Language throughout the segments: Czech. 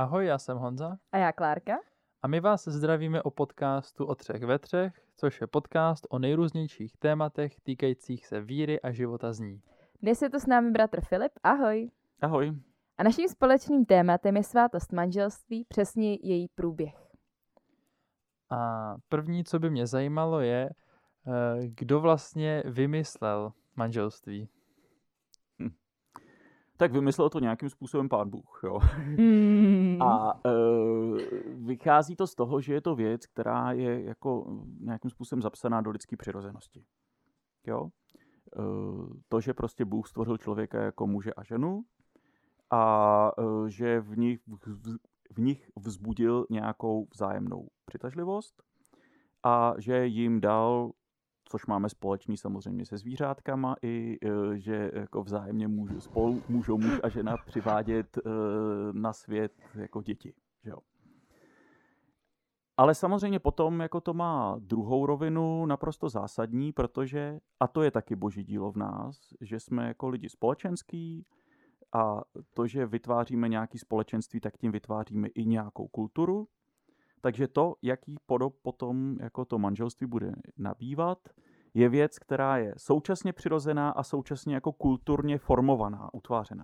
Ahoj, já jsem Honza A já Klárka. a my vás zdravíme o podcastu O třech ve třech, což je podcast o nejrůznějších tématech týkajících se víry a života z ní. Dnes je tu s námi bratr Filip. Ahoj. Ahoj. A naším společným tématem je svátost manželství, přesně její průběh. A první, co by mě zajímalo, je, kdo vlastně vymyslel manželství. Tak vymyslel to nějakým způsobem Pán Bůh, jo. A vychází to z toho, že je to věc, která je jako nějakým způsobem zapsaná do lidské přirozenosti. Jo? To, že prostě Bůh stvořil člověka jako muže a ženu a že v nich vzbudil nějakou vzájemnou přitažlivost a že jim dal, což máme společný samozřejmě se zvířátkama, i že jako vzájemně můžou muž a žena přivádět na svět jako děti. Že jo. Ale samozřejmě potom jako to má druhou rovinu naprosto zásadní, protože, a to je taky boží dílo v nás, že jsme jako lidi společenský a to, že vytváříme nějaké společenství, tak tím vytváříme i nějakou kulturu. Takže to, jaký podob potom jako to manželství bude nabývat, je věc, která je současně přirozená a současně jako kulturně formovaná, utvářená.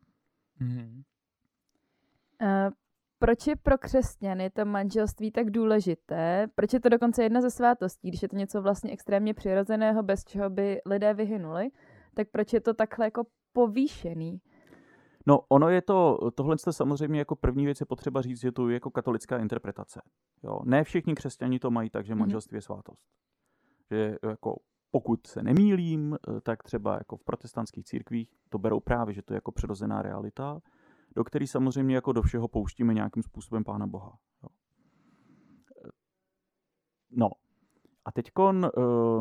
Proč je pro křesťany to manželství tak důležité? Proč je to dokonce jedna ze svátostí, když je to něco vlastně extrémně přirozeného, bez čeho by lidé vyhynuli? Tak proč je to takhle jako povýšený? No, ono je tohle samozřejmě jako první věc je potřeba říct, že to je jako katolická interpretace. Jo? Ne všichni křesťani to mají tak, že manželství je svátost. Že jako pokud se nemýlím, tak třeba jako v protestantských církvích to berou právě, že to je jako přirozená realita, do který samozřejmě jako do všeho pouštíme nějakým způsobem Pána Boha. Jo? No, a teďkon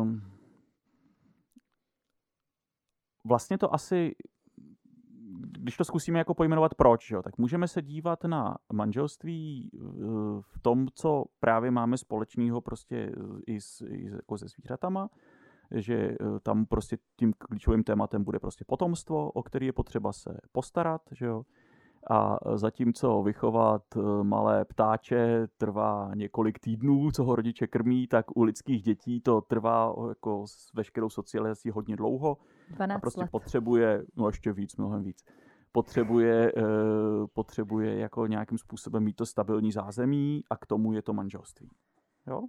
vlastně to asi, když to zkusíme jako pojmenovat proč, jo, tak můžeme se dívat na manželství v tom, co právě máme společného prostě jako se zvířatama, že tam prostě tím klíčovým tématem bude prostě potomstvo, o který je potřeba se postarat, že jo. A zatímco vychovat malé ptáče trvá několik týdnů, co ho rodiče krmí, tak u lidských dětí to trvá jako s veškerou socializací hodně dlouho. 12 a prostě let. potřebuje, no ještě víc, mnohem víc, potřebuje jako nějakým způsobem mít to stabilní zázemí a k tomu je to manželství. Jo?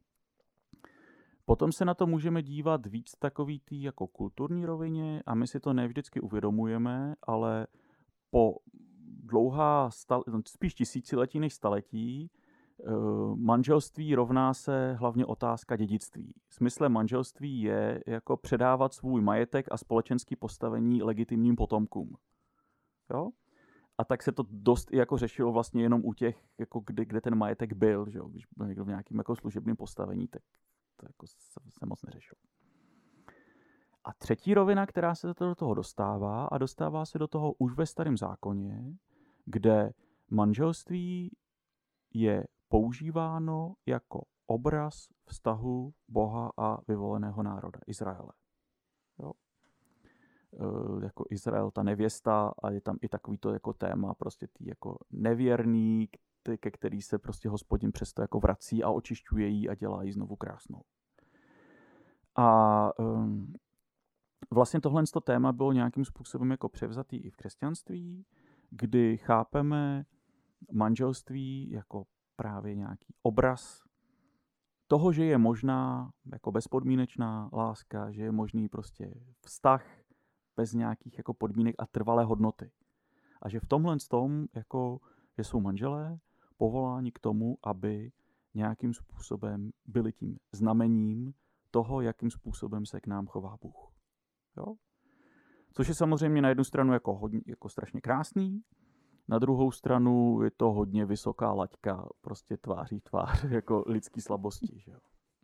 Potom se na to můžeme dívat víc takový tý jako kulturní rovině a my si to nevždycky uvědomujeme, ale po dlouhá, spíš tisíciletí než staletí, manželství rovná se hlavně otázka dědictví. Smyslem manželství je jako předávat svůj majetek a společenský postavení legitimním potomkům. Jo? A tak se to dost i jako řešilo vlastně jenom u těch, jako kde ten majetek byl. Že jo? Když byl někdo v nějakém jako služebném postavení, tak to jako se moc neřešilo. A třetí rovina, která se do toho dostává, a dostává se do toho už ve Starém zákoně, kde manželství je používáno jako obraz vztahu Boha a vyvoleného národa, Izraele. Jo? Jako Izrael, ta nevěsta, a je tam i takovýto jako téma, prostě ty jako nevěrný, ke který se prostě Hospodin přesto jako vrací a očišťuje jí a dělá ji znovu krásnou. A vlastně tohle téma bylo nějakým způsobem jako převzatý i v křesťanství, kdy chápeme manželství jako právě nějaký obraz toho, že je možná jako bezpodmínečná láska, že je možný prostě vztah bez nějakých jako podmínek a trvalé hodnoty. A že v tomhle jako, že jsou manželé povoláni k tomu, aby nějakým způsobem byli tím znamením toho, jakým způsobem se k nám chová Bůh. Jo? Což je samozřejmě na jednu stranu jako, hodně, jako strašně krásný, na druhou stranu je to hodně vysoká laťka, prostě tváří tvář jako lidský slabosti. Že jo?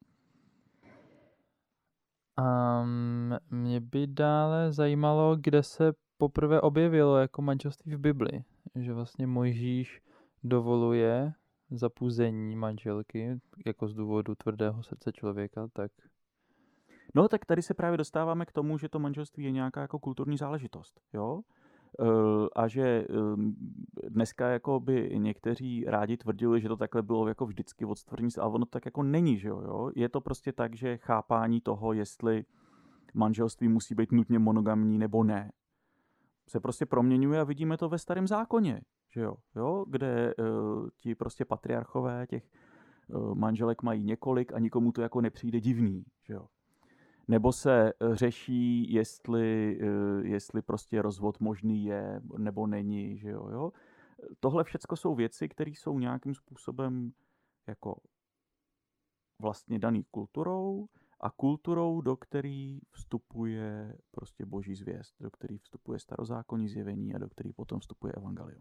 Mě by dále zajímalo, kde se poprvé objevilo jako manželství v Bibli. Že vlastně Mojžíš dovoluje zapuzení manželky jako z důvodu tvrdého srdce člověka, tak... No tak tady se právě dostáváme k tomu, že to manželství je nějaká jako kulturní záležitost. Jo? A že dneska jako by někteří rádi tvrdili, že to takhle bylo jako vždycky od stvoření, ale ono tak jako není, že jo? Je to prostě tak, že chápání toho, jestli manželství musí být nutně monogamní nebo ne, se prostě proměňuje a vidíme to ve Starém zákoně, že jo? Kde ti prostě patriarchové těch manželek mají několik a nikomu to jako nepřijde divný, že jo? Nebo se řeší, jestli prostě rozvod možný je nebo není, že jo? Tohle všecko jsou věci, které jsou nějakým způsobem jako vlastně daný kulturou a kulturou, do který vstupuje prostě boží zvěst, do který vstupuje starozákonní zjevení a do který potom vstupuje evangelium.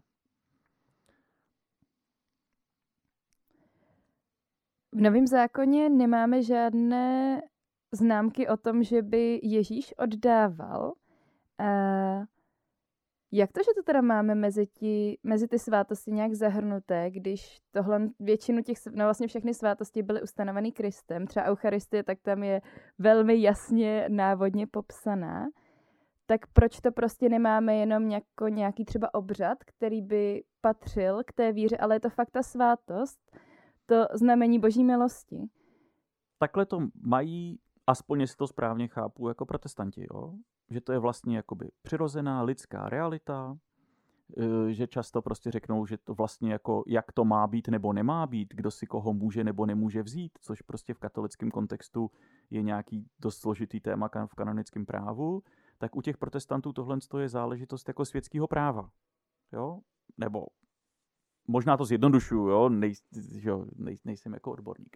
V Novém zákoně nemáme žádné známky o tom, že by Ježíš oddával. Jak to, že to teda máme mezi ty svátosti nějak zahrnuté, když tohle většinu těch, no vlastně všechny svátosti byly ustanoveny Kristem, třeba Eucharistie, tak tam je velmi jasně návodně popsaná, tak proč to prostě nemáme jenom nějaký třeba obřad, který by patřil k té víře, ale je to fakt ta svátost, to znamení boží milosti. Takhle to mají, aspoň jestli to správně chápu, jako protestanti, jo? Že to je vlastně jakoby přirozená lidská realita, že často prostě řeknou, že to vlastně jako jak to má být nebo nemá být, kdo si koho může nebo nemůže vzít, což prostě v katolickém kontextu je nějaký dost složitý téma v kanonickém právu, tak u těch protestantů tohle je záležitost jako světského práva. Jo? Nebo možná to zjednodušuju, jo? Nejsem jako odborník.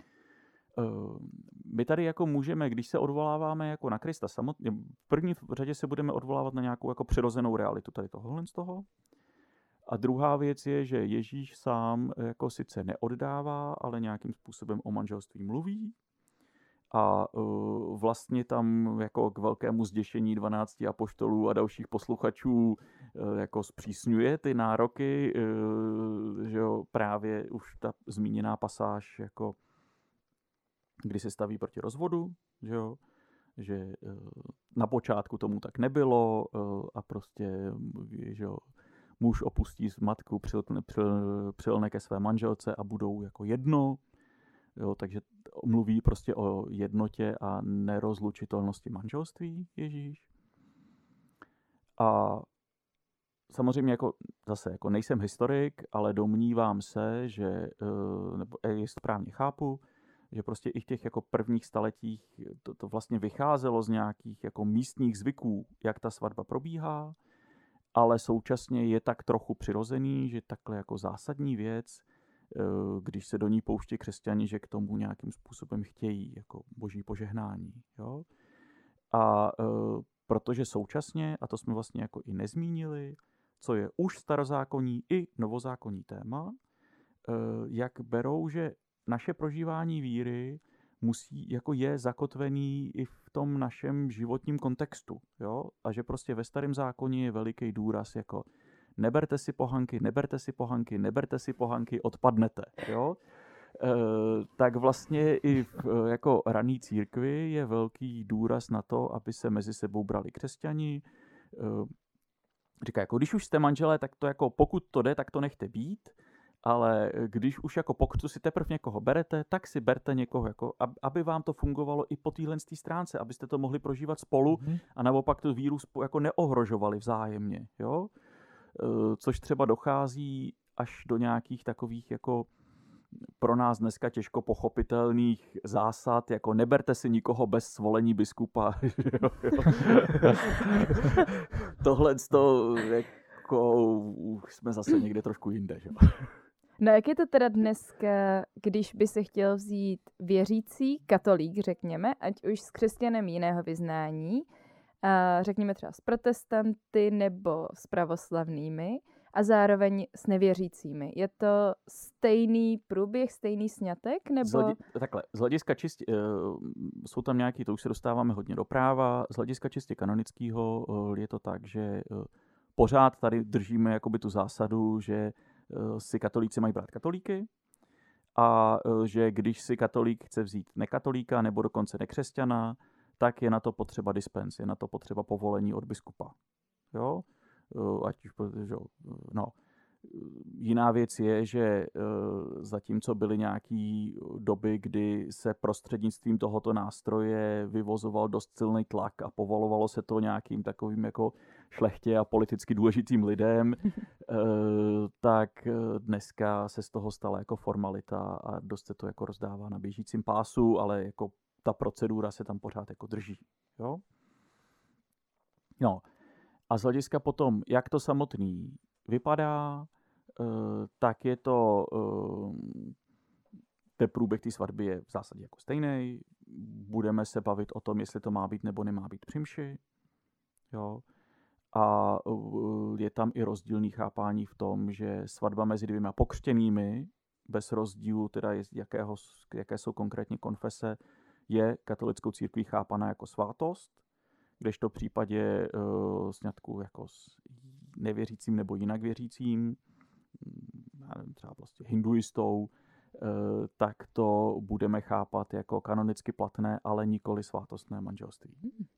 My tady jako můžeme, když se odvoláváme jako na Krista samotně, v první řadě se budeme odvolávat na nějakou jako přirozenou realitu tady tohohle z toho. A druhá věc je, že Ježíš sám jako sice neoddává, ale nějakým způsobem o manželství mluví. A vlastně tam jako k velkému zděšení 12 apoštolů a dalších posluchačů jako zpřísňuje ty nároky, že jo, právě už ta zmíněná pasáž jako kdy se staví proti rozvodu, že na počátku tomu tak nebylo a prostě že muž opustí matku, přilne ke své manželce a budou jako jedno, jo, takže mluví prostě o jednotě a nerozlučitelnosti manželství Ježíš. A samozřejmě jako zase jako nejsem historik, ale domnívám se, že nebo správně chápu, že prostě i v těch jako prvních staletích to vlastně vycházelo z nějakých jako místních zvyků, jak ta svatba probíhá, ale současně je tak trochu přirozený, že takhle jako zásadní věc, když se do ní pouští křesťani, že k tomu nějakým způsobem chtějí jako boží požehnání. Jo? A protože současně, a to jsme vlastně jako i nezmínili, co je už starozákonní i novozákonní téma, jak berou, že naše prožívání víry jako je zakotvený i v tom našem životním kontextu. Jo? A že prostě ve Starém zákoně je veliký důraz jako neberte si pohanky, neberte si pohanky, neberte si pohanky, odpadnete. Jo? Tak vlastně i v jako rané církvi je velký důraz na to, aby se mezi sebou brali křesťani. Říká, jako když už jste manželé, tak to jako pokud to jde, tak to nechte být. Ale když už jako pokud si teprve někoho berete, tak si berte někoho, jako, aby vám to fungovalo i po téhle stránce, abyste to mohli prožívat spolu a naopak tu víru jako neohrožovali vzájemně. Jo? Což třeba dochází až do nějakých takových jako pro nás dneska těžko pochopitelných zásad, jako neberte si nikoho bez svolení biskupa. Tohle jako už jsme zase někde trošku jinde. Že? No jak je to teda dneska, když by se chtěl vzít věřící katolík, řekněme, ať už s křesťanem jiného vyznání, řekněme třeba s protestanty nebo s pravoslavnými a zároveň s nevěřícími. Je to stejný průběh, stejný sňatek? Nebo... Z hlediska čistě, jsou tam nějaký, to už se dostáváme hodně do práva, z hlediska čistě kanonického je to tak, že pořád tady držíme jakoby tu zásadu, že si katolíci mají brát katolíky a že když si katolík chce vzít nekatolíka nebo dokonce nekřesťana, tak je na to potřeba dispens, je na to potřeba povolení od biskupa. Jo? ať už, že, no. Jiná věc je, že zatímco byly nějaké doby, kdy se prostřednictvím tohoto nástroje vyvozoval dost silný tlak a povolovalo se to nějakým takovým jako šlechtě a politicky důležitým lidem, tak dneska se z toho stala jako formalita a dost se to jako rozdává na běžícím pásu, ale jako ta procedura se tam pořád jako drží. Jo? No. A z hlediska potom, jak to samotný vypadá, tak je to, ten průběh té svatby je v zásadě jako stejný. Budeme se bavit o tom, jestli to má být nebo nemá být při mši. Jo. A je tam i rozdílný chápání v tom, že svatba mezi dvěma pokřtěnými, bez rozdílu teda jaké jsou konkrétně konfese, je katolickou církví chápaná jako svátost, kdežto v případě sňatku jako s nevěřícím nebo jinak věřícím, třeba prostě hinduistou, tak to budeme chápat jako kanonicky platné, ale nikoli svátostné manželství.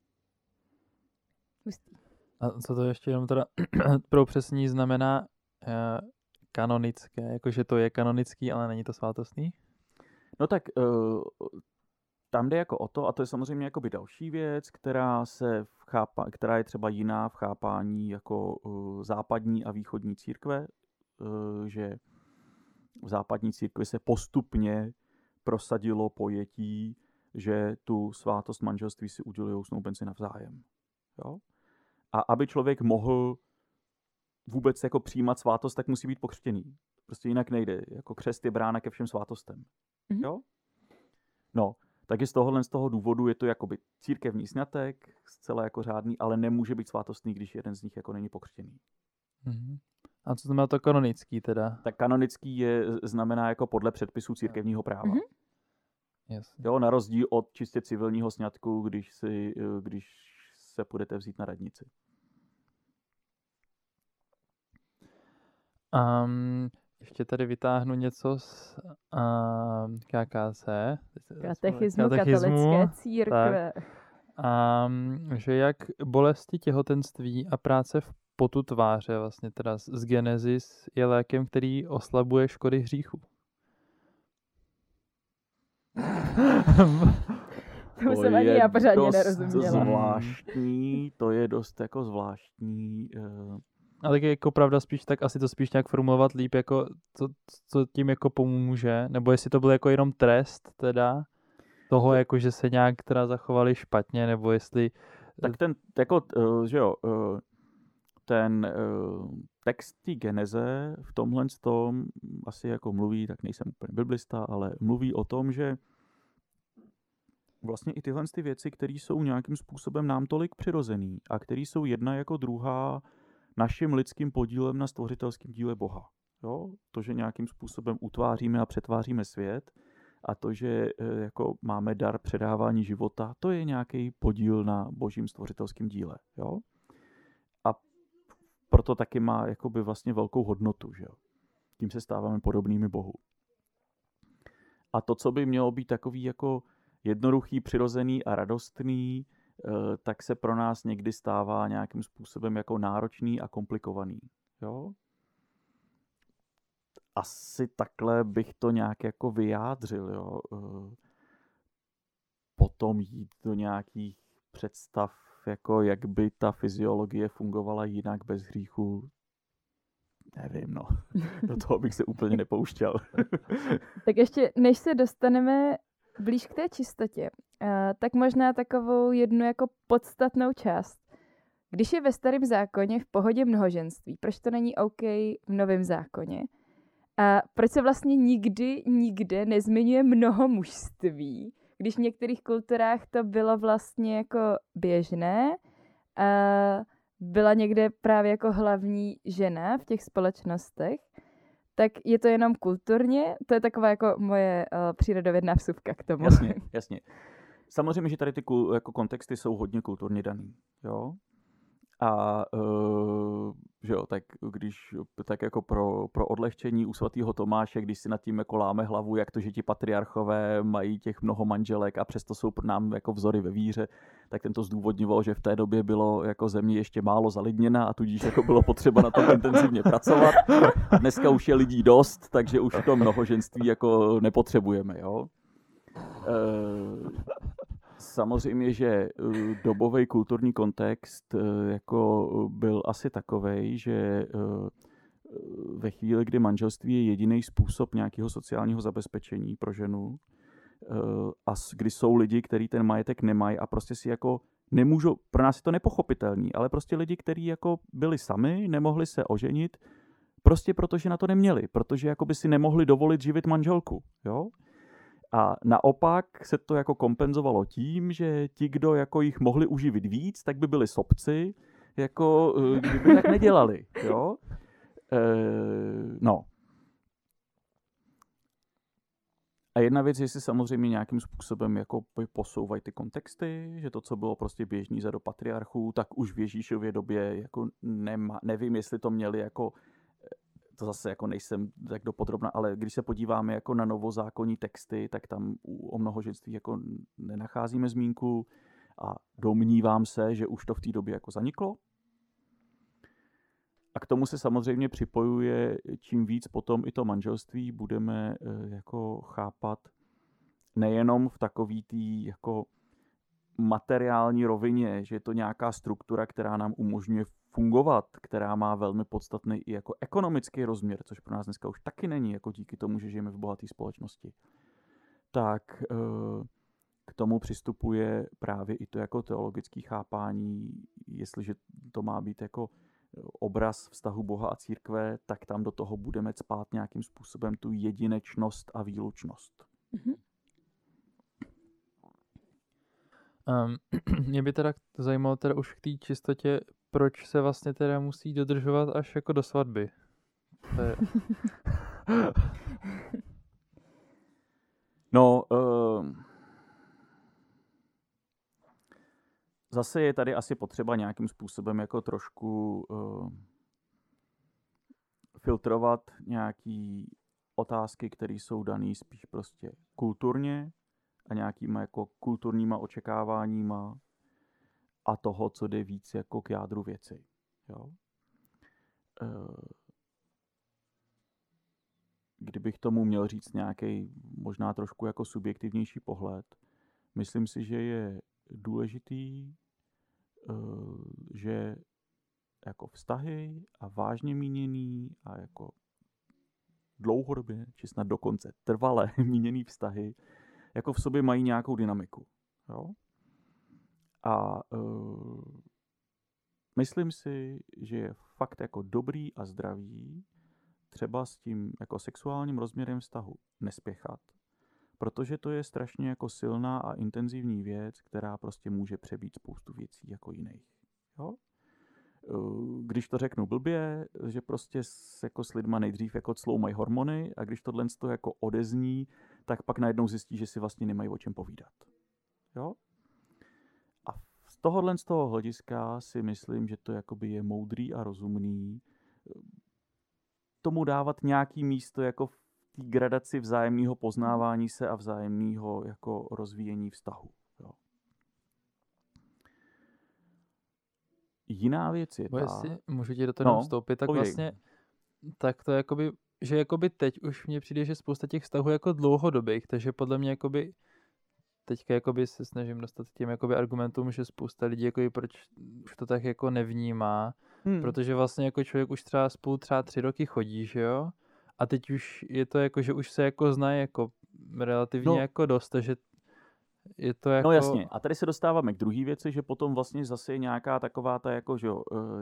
A co to ještě jenom teda pro upřesnění znamená kanonické, jakože to je kanonický, ale není to svátostný? No tak tam jde jako o to, a to je samozřejmě jakoby další věc, která je třeba jiná v chápání jako západní a východní církve, že v západní církvi se postupně prosadilo pojetí, že tu svátost manželství si udělují snoubenci navzájem. Jo? A aby člověk mohl vůbec jako přijímat svátost, tak musí být pokřtěný. Prostě jinak nejde. Jako křest je brána ke všem svátostem. Mm-hmm. Jo? No, taky z toho důvodu je to jakoby církevní sňatek, zcela jako řádný, ale nemůže být svátostný, když jeden z nich jako není pokřtěný. Mm-hmm. A co znamená to kanonický teda? Tak kanonický znamená jako podle předpisů církevního práva. Mm-hmm. Jasně. Jo, na rozdíl od čistě civilního sňatku, když se půjdete vzít na radnici. Ještě tady vytáhnu něco z KKC. Katechismu katolické církve. Že jak bolesti těhotenství a práce v potu tváře, vlastně teda z Genesis, je lékem, který oslabuje škody hříchů. To jsem ani já pořádně nerozuměla. Zvláštní, to je dost jako zvláštní. A tak jako pravda spíš, tak asi to spíš nějak formulovat líp, jako co tím jako pomůže, nebo jestli to byl jako jenom trest teda toho, jako že se nějak teda zachovali špatně, nebo jestli... Tak ten, jako, že jo, ten text té Geneze v tomhle tom asi jako mluví, tak nejsem úplně biblista, ale mluví o tom, že vlastně i tyhle ty věci, které jsou nějakým způsobem nám tolik přirozený a které jsou jedna jako druhá naším lidským podílem na stvořitelském díle Boha. Jo? To, že nějakým způsobem utváříme a přetváříme svět a to, že jako máme dar předávání života, to je nějaký podíl na božím stvořitelském díle. Jo? A proto taky má jakoby vlastně velkou hodnotu. Že jo? Tím se stáváme podobnými Bohu. A to, co by mělo být takový jako jednoduchý, přirozený a radostný, tak se pro nás někdy stává nějakým způsobem jako náročný a komplikovaný. Jo? Asi takhle bych to nějak jako vyjádřil. Jo? Potom jít do nějakých představ, jako jak by ta fyziologie fungovala jinak bez hříchu. Nevím, no. Do toho bych se úplně nepouštěl. Tak ještě, než se dostaneme blíž k té čistotě, tak možná takovou jednu jako podstatnou část. Když je ve Starém zákoně v pohodě mnohoženství, proč to není OK v Novém zákoně? A proč se vlastně nikde nezmiňuje mnohomužství, když v některých kulturách to bylo vlastně jako běžné a byla někde právě jako hlavní žena v těch společnostech, tak je to jenom kulturně? To je taková jako moje přírodovědná vsuvka k tomu. Jasně. Samozřejmě, že tady ty jako kontexty jsou hodně kulturně daný. Jo? A že jo, tak když tak jako pro odlehčení u svatého Tomáše, když si nad tím jako láme hlavu, jak to, že ti patriarchové mají těch mnoho manželek a přesto jsou pro nám jako vzory ve víře, tak ten to zdůvodňoval, že v té době bylo jako země ještě málo zalidněna a tudíž jako bylo potřeba na tom intenzivně pracovat. Dneska už je lidí dost, takže už to mnohoženství jako nepotřebujeme, jo. Samozřejmě, že dobový kulturní kontext jako byl asi takovej, že ve chvíli, kdy manželství je jediný způsob nějakého sociálního zabezpečení pro ženu a kdy jsou lidi, kteří ten majetek nemají a prostě si jako nemůžou, pro nás je to nepochopitelný, ale prostě lidi, kteří jako byli sami, nemohli se oženit, prostě protože na to neměli, protože jako by si nemohli dovolit živit manželku, jo? A naopak se to jako kompenzovalo tím, že ti, kdo jako jich mohli uživit víc, tak by byli sobci, jako kdyby tak nedělali, jo? No. A jedna věc, jestli samozřejmě nějakým způsobem jako posouvají ty kontexty, že to, co bylo prostě běžný za do patriarchů, tak už v Ježíšově době jako nevím, jestli to měli jako, to zase jako nejsem tak dopodrobna, ale když se podíváme jako na novozákonní texty, tak tam o mnohoženství jako nenacházíme zmínku a domnívám se, že už to v té době jako zaniklo. A k tomu se samozřejmě připojuje, čím víc potom i to manželství budeme jako chápat nejenom v takový tý jako materiální rovině, že je to nějaká struktura, která nám umožňuje fungovat, která má velmi podstatný i jako ekonomický rozměr, což pro nás dneska už taky není, jako díky tomu, že žijeme v bohaté společnosti. Tak k tomu přistupuje právě i to jako teologické chápání, jestliže to má být jako obraz vztahu Boha a církve, tak tam do toho budeme cpát nějakým způsobem tu jedinečnost a výlučnost. Mhm. Mě by teda zajímalo teda už k té čistotě, proč se vlastně teda musí dodržovat až jako do svatby. To je... No, zase je tady asi potřeba nějakým způsobem jako trošku filtrovat nějaký otázky, které jsou dané spíš prostě kulturně a nějakýma jako kulturníma očekáváníma a toho, co jde víc jako k jádru věci. Jo? Kdybych tomu měl říct nějaký možná trošku jako subjektivnější pohled, myslím si, že je důležitý, že jako vztahy a vážně míněný a jako dlouhodobě, či snad dokonce trvale míněný vztahy, jako v sobě mají nějakou dynamiku. Jo? A myslím si, že je fakt jako dobrý a zdravý třeba s tím jako sexuálním rozměrem vztahu nespěchat, protože to je strašně jako silná a intenzivní věc, která prostě může přebít spoustu věcí jako jiných. Jo? Když to řeknu blbě, že prostě jako s lidma nejdřív jako cloumají hormony a když tohle to jako odezní, tak pak najednou zjistí, že si vlastně nemají o čem povídat. Jo? A z toho hlediska si myslím, že to jakoby je moudrý a rozumný tomu dávat nějaký místo jako v té gradaci vzájemného poznávání se a vzájemného jako rozvíjení vztahu. Jo. Jiná věc je ta... Jestli můžu ti do toho vstoupit, tak vlastně tak to jakoby, že jakoby teď už mně přijde, že spousta těch vztahů jako dlouhodobých, takže podle mě jakoby teďka jakoby se snažím dostat k těm jakoby argumentům, že spousta lidí jakoby proč už to tak jako nevnímá, protože vlastně jako člověk už třeba spolu třeba 3 roky chodí, že jo? A teď už je to jako, že už se jako znají jako relativně jako dost, takže je to jako... No jasně, a tady se dostáváme k druhé věci, že potom vlastně zase je nějaká taková ta jako, že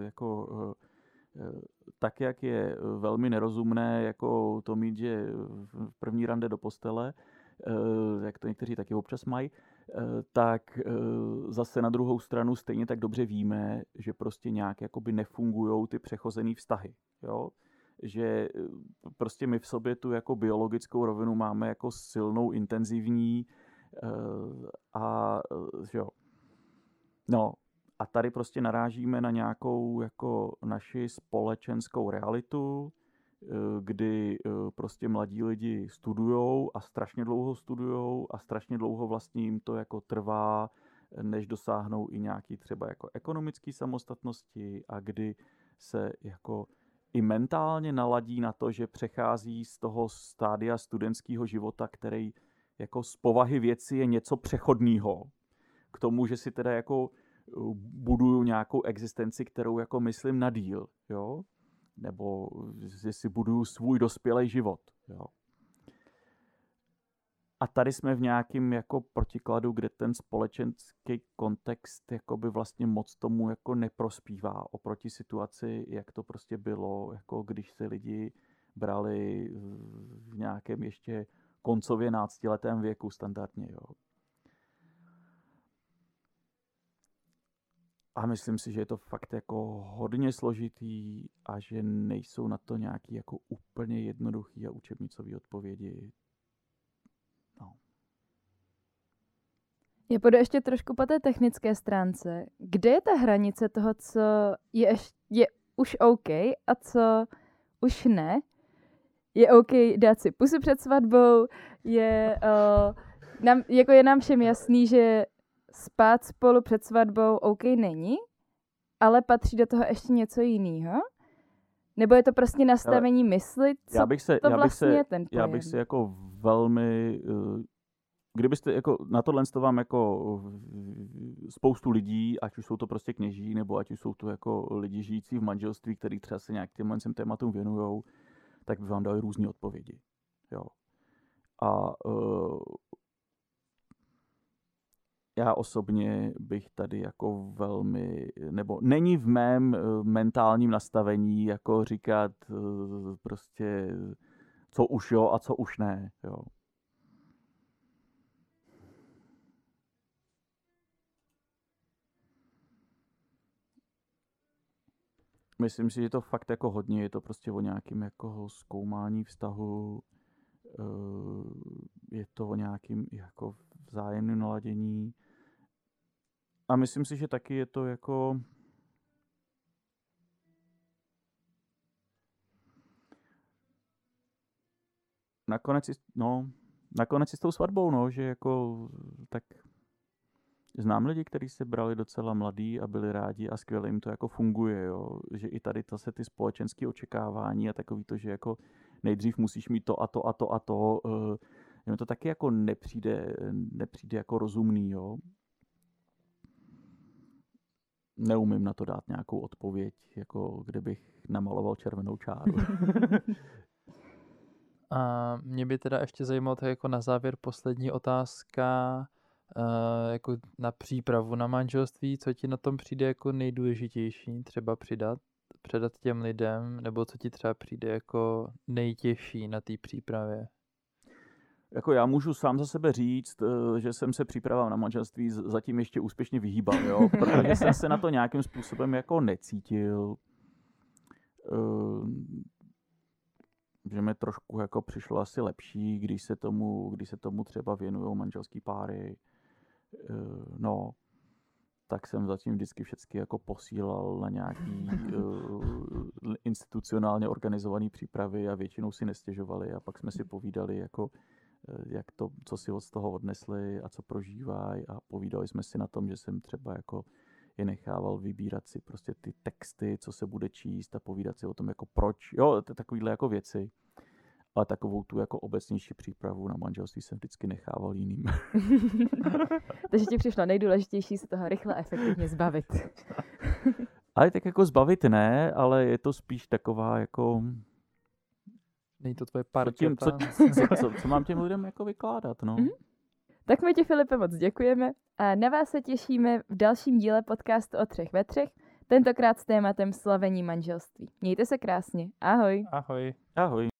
tak, jak je velmi nerozumné jako to mít, že v první rande do postele, jak to někteří taky občas mají, tak zase na druhou stranu stejně tak dobře víme, že prostě nějak jakoby nefungujou ty přechozený vztahy, jo? Že prostě my v sobě tu jako biologickou rovinu máme jako silnou, intenzivní a jo. No A tady prostě narážíme na nějakou jako naši společenskou realitu, kdy prostě mladí lidi studujou a strašně dlouho studujou a strašně dlouho vlastně jim to jako trvá, než dosáhnou i nějaký třeba jako ekonomické samostatnosti a kdy se jako i mentálně naladí na to, že přechází z toho stádia studentského života, který jako z povahy věci je něco přechodného, k tomu, že si teda jako buduju nějakou existenci, kterou jako myslím na díl, jo? Nebo že si buduju svůj dospělý život, jo? A tady jsme v nějakém jako protikladu, kde ten společenský kontext jakoby vlastně moc tomu jako neprospívá oproti situaci, jak to prostě bylo, jako když se lidi brali v nějakém ještě koncově 12letém věku standardně, jo. A myslím si, že je to fakt jako hodně složitý a že nejsou na to nějaký jako úplně jednoduchý a učebnicový odpovědi. No. Já půjdu ještě trošku po té technické stránce. Kde je ta hranice toho, co je už OK a co už ne? Je OK dát si pusu před svatbou? Je nám všem jasný, že spát spolu před svatbou OK není, ale patří do toho ještě něco jiného? Nebo je to prostě nastavení mysli? Co to vlastně je ten pojem? Já bych si jako velmi... Kdybyste jako na tohle vám jako spoustu lidí, ať už jsou to prostě kněží, nebo ať už jsou to jako lidi žijící v manželství, který třeba se nějak těmhle tématům věnujou, tak by vám dali různé odpovědi. Jo. A já osobně bych tady jako velmi, nebo není v mém mentálním nastavení jako říkat prostě co už jo a co už ne, jo. Myslím si, že to fakt jako hodně, je to prostě o nějakém jako zkoumání vztahu, je to o nějakém jako vzájemném naladění a myslím si, že taky je to jako nakonec i s tou svatbou, no, že jako tak znám lidi, kteří se brali docela mladí a byli rádi a skvěle jim to jako funguje, jo, že i tady zase ty společenské očekávání a takový to, že jako nejdřív musíš mít to a to a to a to, že to taky jako nepřijde jako rozumný, jo. Neumím na to dát nějakou odpověď, jako kde bych namaloval červenou čáru. A mě by teda ještě zajímalo tak jako na závěr poslední otázka, jako na přípravu na manželství, co ti na tom přijde jako nejdůležitější třeba předat těm lidem, nebo co ti třeba přijde jako nejtěžší na té přípravě? Jako já můžu sám za sebe říct, že jsem se přípravou na manželství zatím ještě úspěšně vyhýbal, jo? Protože jsem se na to nějakým způsobem jako necítil. Že mi trošku jako přišlo asi lepší, když se tomu třeba věnujou manželský páry. No, tak jsem zatím vždycky všechny jako posílal na nějaký institucionálně organizovaný přípravy a většinou si nestěžovali a pak jsme si povídali jako jak to, co si od toho odnesli a co prožívají a povídali jsme si na tom, že jsem třeba jako je nechával vybírat si prostě ty texty, co se bude číst a povídat si o tom jako proč, jo, takovýhle jako věci. Ale takovou tu jako obecnější přípravu na manželství jsem vždycky nechával jiným. Takže ti přišlo nejdůležitější se toho rychle a efektivně zbavit. Ale tak jako zbavit ne, ale je to spíš taková jako... Není to tvoje parketa? Co mám těm lidem jako vykládat, no. Tak my ti, Filipe, moc děkujeme a na vás se těšíme v dalším díle podcastu o 3 ve 3, tentokrát s tématem slavení manželství. Mějte se krásně. Ahoj. Ahoj. Ahoj.